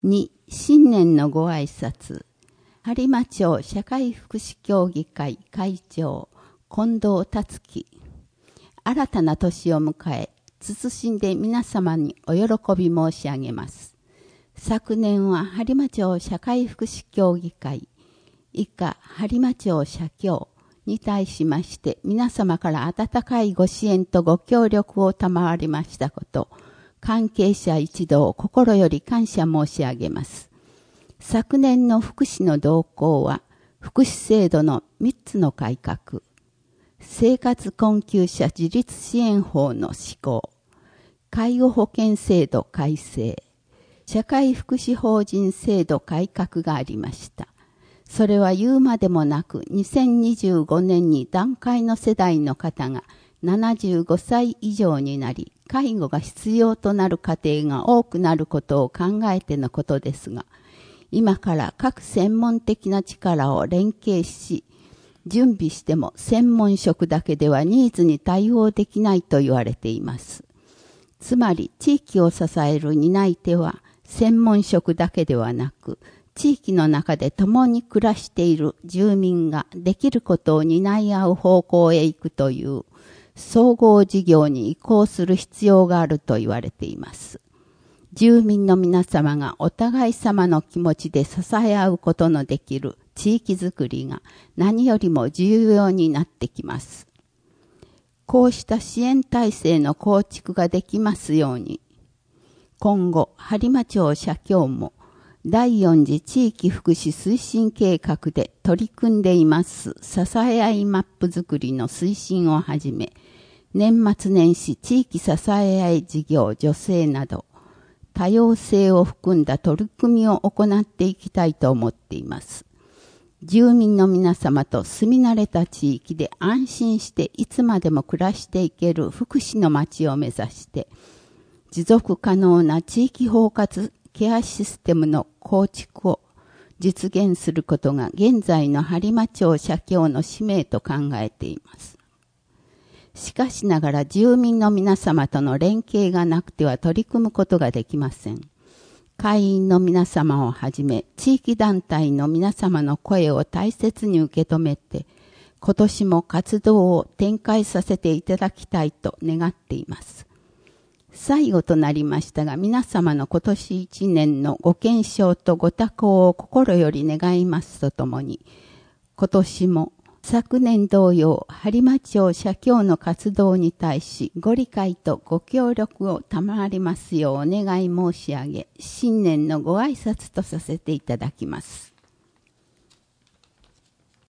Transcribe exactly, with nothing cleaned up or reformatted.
に、新年のご挨拶。播磨町社会福祉協議会会長、近藤達樹。新たな年を迎え、謹んで皆様にお喜び申し上げます。昨年は播磨町社会福祉協議会、以下播磨町社協に対しまして皆様から温かいご支援とご協力を賜りましたこと、関係者一同心より感謝申し上げます。昨年の福祉の動向は、福祉制度のみっつの改革、生活困窮者自立支援法の施行、介護保険制度改正、社会福祉法人制度改革がありました。それは言うまでもなく、にせんにじゅうごねんに団塊の世代の方がななじゅうごさい以上になり、介護が必要となる家庭が多くなることを考えてのことですが、今から各専門的な力を連携し、準備しても専門職だけではニーズに対応できないと言われています。つまり地域を支える担い手は専門職だけではなく、地域の中で共に暮らしている住民ができることを担い合う方向へ行くという総合事業に移行する必要があると言われています。住民の皆様がお互い様の気持ちで支え合うことのできる地域づくりが何よりも重要になってきます。こうした支援体制の構築ができますように、今後、播磨町社協もだいよん次地域福祉推進計画で取り組んでいます支え合いマップ作りの推進をはじめ、年末年始地域支え合い事業助成など、多様性を含んだ取り組みを行っていきたいと思っています。住民の皆様と住み慣れた地域で安心していつまでも暮らしていける福祉の街を目指して、持続可能な地域包括ケアシステムの構築を実現することが現在の播磨町社協の使命と考えています。しかしながら住民の皆様との連携がなくては取り組むことができません。会員の皆様をはじめ地域団体の皆様の声を大切に受け止めて、今年も活動を展開させていただきたいと願っています。最後となりましたが、皆様の今年一年のご健勝とご多幸を心より願いますとともに、今年も昨年同様、播磨町社協の活動に対しご理解とご協力を賜りますようお願い申し上げ、新年のご挨拶とさせていただきます。